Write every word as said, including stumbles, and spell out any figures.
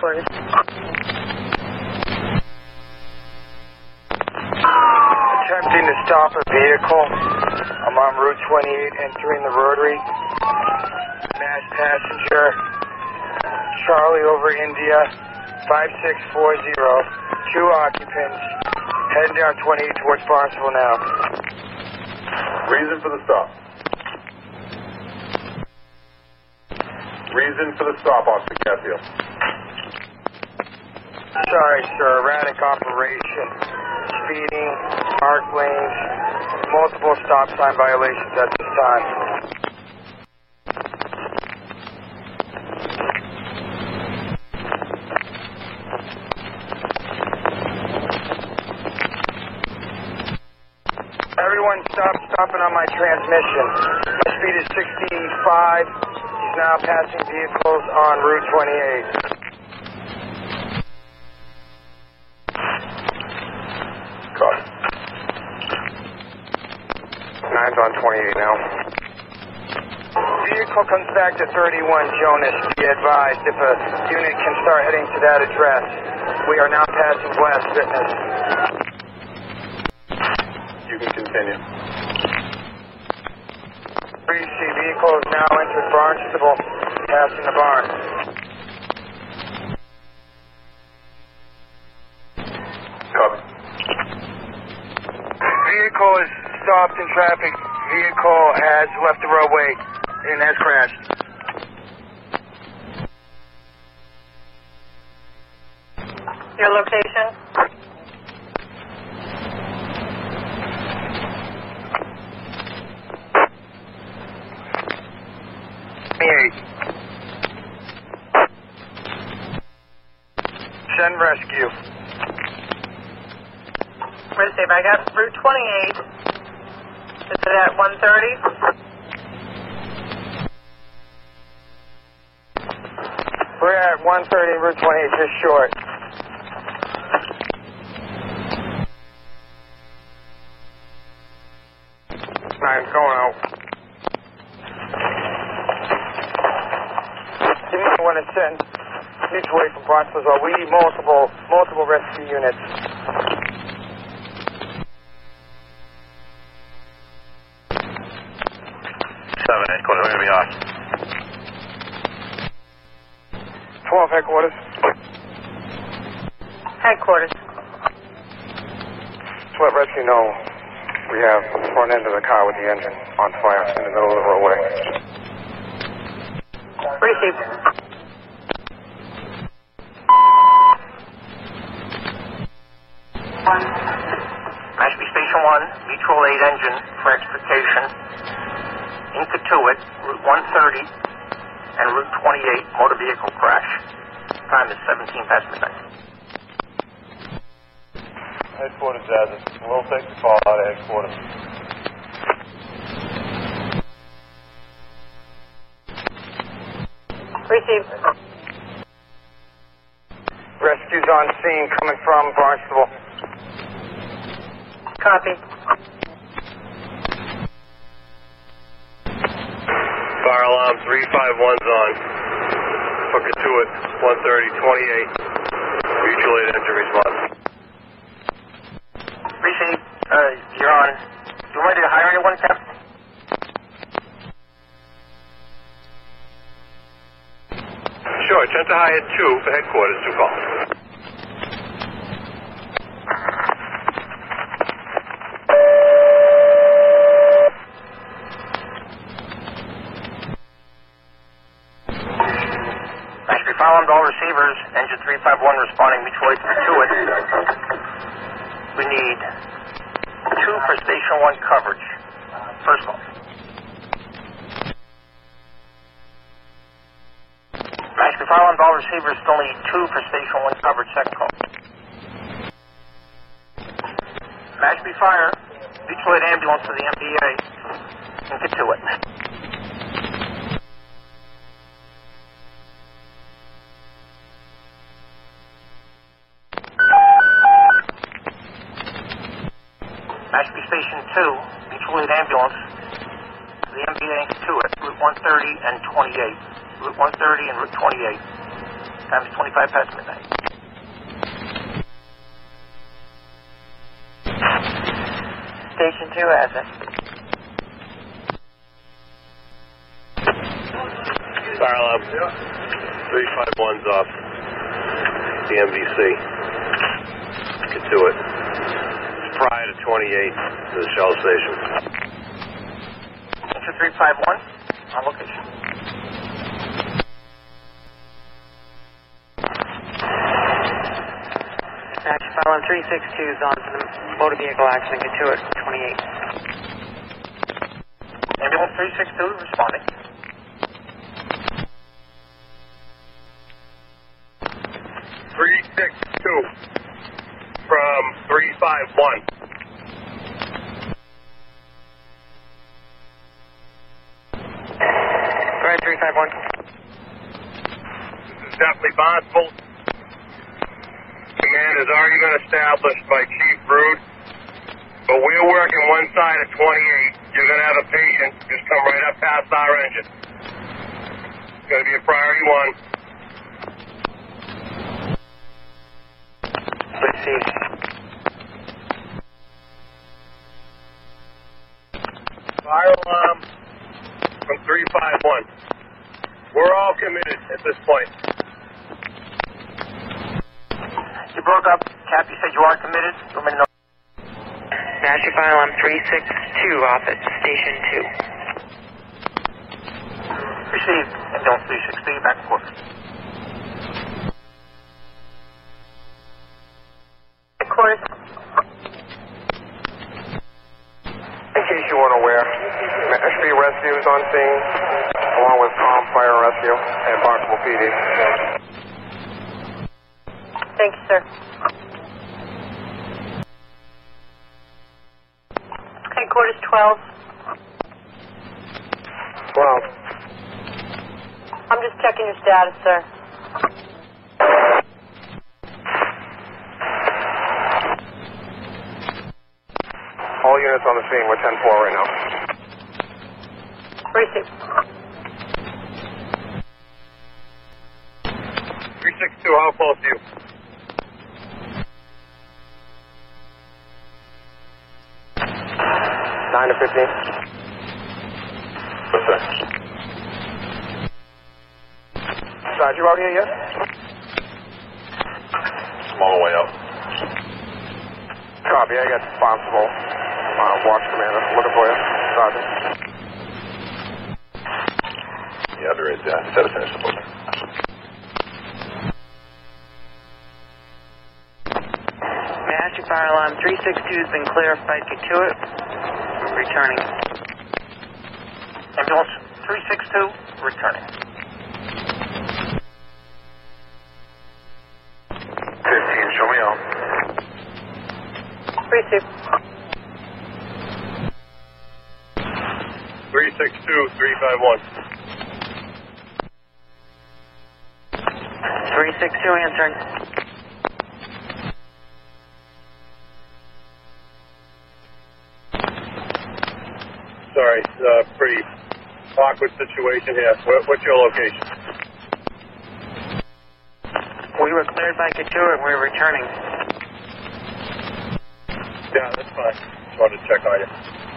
headquarters. Attempting to stop a vehicle. I'm on Route twenty-eight entering the rotary. Mass passenger. Charlie over India. five six four zero. Two occupants. Heading down twenty-eight towards Barnesville now. Reason for the stop. Reason for the stop, Officer Casio. Sorry, sir. Erratic operation. Speeding, marked lanes, multiple stop sign violations at this time. Everyone stop stopping on my transmission. My speed is sixty-five. He's now passing vehicles on Route twenty-eight. Nine's on twenty-eight now. Vehicle comes back to thirty-one Jonas. Be advised if a unit can start heading to that address. We are now passing Blast Fitness. You can continue. three C vehicle is now entered Barnstable, passing the barn. Copy. Vehicle is stopped in traffic. Vehicle has left the roadway and has crashed. Your location? twenty-eight. Send rescue. Receive. I got Route twenty-eight. Is it at one thirty? We're at one thirty, Route twenty-eight, just short. Nine's going out. You might want to send mutual aid from Barnstable as well. We need multiple, multiple rescue units. Seven headquarters, we're going to be on. twelve headquarters. Headquarters. Just let rescue know we have the front end of the car with the engine on fire in the middle of the roadway. Receive. Mashpee Station one, mutual aid engine for extrication. In Katuitt, Route one thirty and Route twenty-eight, motor vehicle crash. Time is seventeen past midnight. Headquarters, Azaz. We'll take the call out of headquarters. Receive. Rescue's on scene coming from Barnstable. Copy. Fire alarm three five one's on. For Katuitt, one thirty, twenty-eight. Mutual aid engine response. Receive. Uh, you're on. You ready to hire anyone, Captain? Sure, Trent Hyatt two for headquarters to call. Mashpee fire alarm to all receivers. Engine three five one responding mutual aid to Katuitt. We need two for Station one coverage. First call. Mashpee fire alarm to all receivers. Still need two for Station one coverage. Second call. Mashpee Fire, mutual aid ambulance to the M D A. And get to it. Mashpee Station two, mutual aid ambulance to the M D A and get to it. Route one thirty and twenty-eight. Route one thirty and Route twenty-eight. Time is twenty-five past midnight. Station two has it. Fire alarm. three five one's off. The M V C. Get to it. It's prior to twenty-eight to the Shell station. Enter three five one on location. Action file on three six two is on for the motor vehicle accident. Get to it. twenty-eight. Ambulance three six two responding. three six two from three five one. Go ahead, three five one. This is definitely possible. Command has already been established by Chief Rude, but we're working one side of twenty-eight. You're going to have a patient just come right up past our engine. It's going to be a priority one. Received. Fire alarm from three five one. We're all committed at this point. You broke up. Cap, you said you are committed. You want me to know? Action file on three six two off at station two. Received. Ambulance three six two, back and forth. Quarters. In case you weren't aware, Mashpee Rescue is on scene, along with Palm Fire and Rescue and Barnstable P D. Thank you, sir. Headquarters twelve. twelve. I'm just checking your status, sir. All units on the scene. We're ten four right now. Received. three six two, how close to you? nine to fifteen. What's that? Sarge, you out here yet? Small way up. Copy. I got Barnstable. Uh, watch commander. Looking for you. Sergeant. Yeah, there is. Yeah, set a finish the book. Master fire alarm three six two has been clarified. Get to it. I'm returning. Ambulance three six two, returning. fifteen, show me out. Received. three six two, three five one. three six two answering. Sorry, uh, pretty awkward situation here. What, what's your location? We were cleared by Couture and we're returning. Yeah, that's fine. Just wanted to check on you.